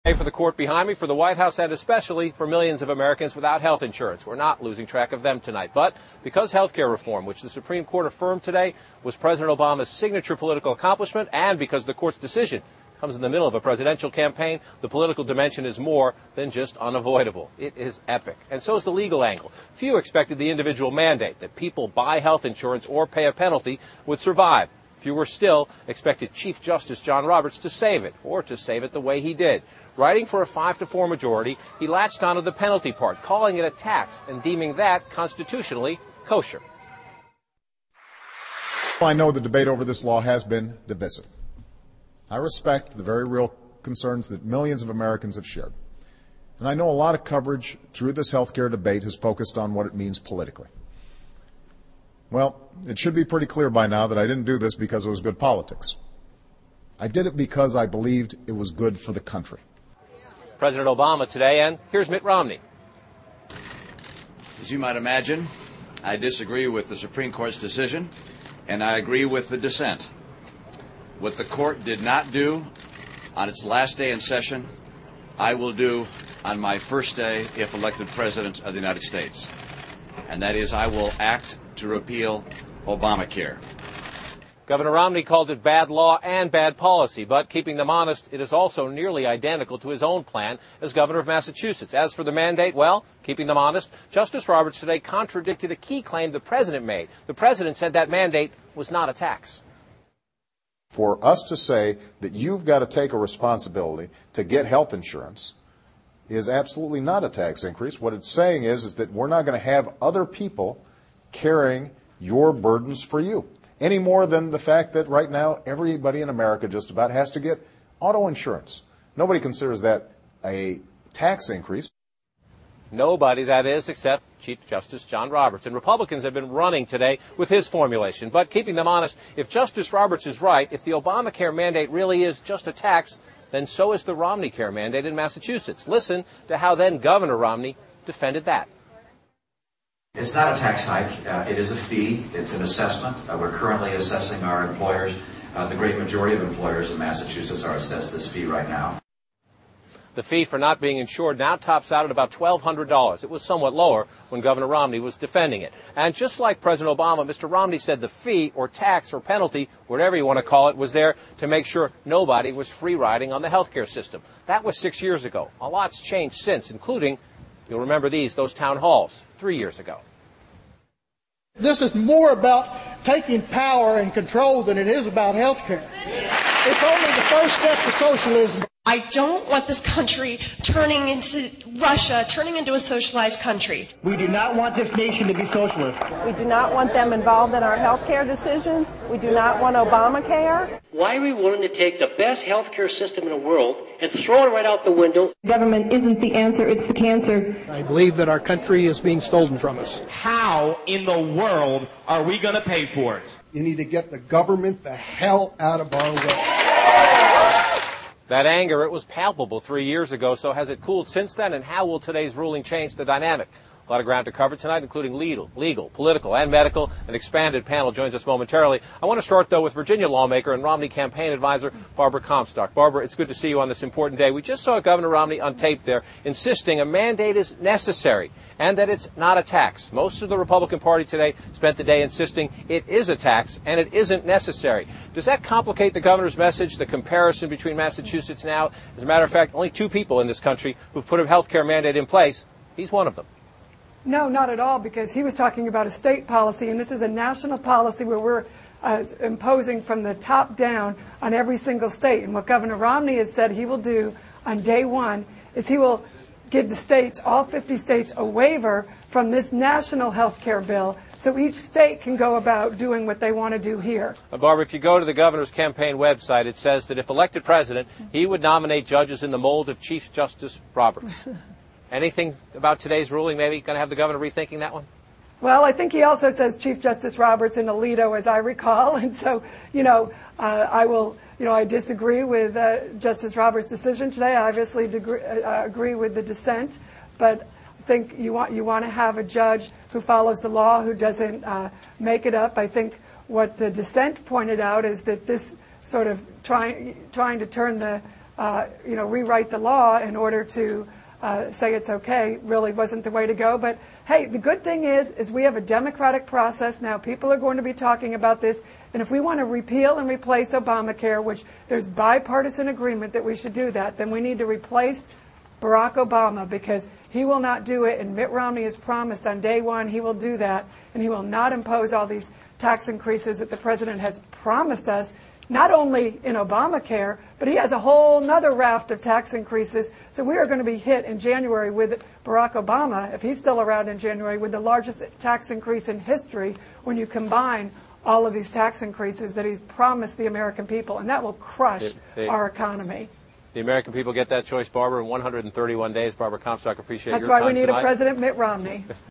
For the court behind me, for the White House, and especially for millions of Americans without health insurance. We're not losing track of them tonight. But because health care reform, which the Supreme Court affirmed today, was President Obama's signature political accomplishment, and because the court's decision comes in the middle of a presidential campaign, the political dimension is more than just unavoidable. It is epic. And so is the legal angle. Few expected the individual mandate that people buy health insurance or pay a penalty would survive. Fewer still expected Chief Justice John Roberts to save it, or to save it the way he did. Writing for a 5-4 majority, he latched onto the penalty part, calling it a tax and deeming that constitutionally kosher. I know the debate over this law has been divisive. I respect the very real concerns that millions of Americans have shared. And I know a lot of coverage through this health care debate has focused on what it means politically. Well, it should be pretty clear by now that I didn't do this because it was good politics. I did it because I believed it was good for the country. President Obama today, and here's Mitt Romney. As you might imagine, I disagree with the Supreme Court's decision, and I agree with the dissent. What the court did not do on its last day in session, I will do on my first day if elected President of the United States. And that is, I will act to repeal Obamacare. Governor Romney called it bad law and bad policy, but keeping them honest, it is also nearly identical to his own plan as governor of Massachusetts. As for the mandate, well, keeping them honest, Justice Roberts today contradicted a key claim the president made. The president said that mandate was not a tax. For us to say that you've got to take a responsibility to get health insurance is absolutely not a tax increase. What it's saying is that we're not going to have other people carrying your burdens for you, any more than the fact that right now everybody in America just about has to get auto insurance. Nobody considers that a tax increase. Nobody, that is, except Chief Justice John Roberts. And Republicans have been running today with his formulation. But keeping them honest, if Justice Roberts is right, if the Obamacare mandate really is just a tax, then so is the Romney Care mandate in Massachusetts. Listen to how then Governor Romney defended that. It's not a tax hike. It is a fee. It's an assessment. We're currently assessing our employers. The great majority of employers in Massachusetts are assessed this fee right now. The fee for not being insured now tops out at about $1,200. It was somewhat lower when Governor Romney was defending it. And just like President Obama, Mr. Romney said the fee or tax or penalty, whatever you want to call it, was there to make sure nobody was free riding on the health care system. That was 6 years ago. A lot's changed since, including, you'll remember those town halls 3 years ago. This is more about taking power and control than it is about health care. It's only the first step to socialism. I don't want this country turning into Russia, turning into a socialized country. We do not want this nation to be socialist. We do not want them involved in our health care decisions. We do not want Obamacare. Why are we willing to take the best health care system in the world and throw it right out the window? Government isn't the answer, it's the cancer. I believe that our country is being stolen from us. How in the world are we going to pay for it? You need to get the government the hell out of our way. That anger, it was palpable 3 years ago, so has it cooled since then, and how will today's ruling change the dynamic? A lot of ground to cover tonight, including legal, political, and medical. An expanded panel joins us momentarily. I want to start, though, with Virginia lawmaker and Romney campaign advisor Barbara Comstock. Barbara, it's good to see you on this important day. We just saw Governor Romney on tape there insisting a mandate is necessary and that it's not a tax. Most of the Republican Party today spent the day insisting it is a tax and it isn't necessary. Does that complicate the governor's message, the comparison between Massachusetts now? As a matter of fact, only 2 people in this country who've put a health care mandate in place. He's one of them. No, not at all, because he was talking about a state policy, and this is a national policy where we're imposing from the top down on every single state. And what Governor Romney has said he will do on day one is he will give the states, all 50 states, a waiver from this national health care bill so each state can go about doing what they want to do here. Barbara, if you go to the governor's campaign website, it says that if elected president, he would nominate judges in the mold of Chief Justice Roberts. Anything about today's ruling maybe going to have the governor rethinking that one? Well, I think he also says Chief Justice Roberts in Alito, as I recall. And so, I disagree with Justice Roberts' decision today. I obviously agree with the dissent. But I think you want to have a judge who follows the law, who doesn't make it up. I think what the dissent pointed out is that this sort of trying to turn the rewrite the law in order to say it's okay really wasn't the way to go. But hey, the good thing is we have a democratic process now. People are going to be talking about this. And if we want to repeal and replace Obamacare, which there's bipartisan agreement that we should do that, then we need to replace Barack Obama, because he will not do it. And Mitt Romney has promised on day one he will do that. And he will not impose all these tax increases that the president has promised us, not only in Obamacare, but he has a whole nother raft of tax increases. So we are going to be hit in January with Barack Obama, if he's still around in January, with the largest tax increase in history when you combine all of these tax increases that he's promised the American people. And that will crush our economy. The American people get that choice, Barbara, in 131 days. Barbara Comstock, appreciate your time tonight. That's why we need tonight. a President Mitt Romney.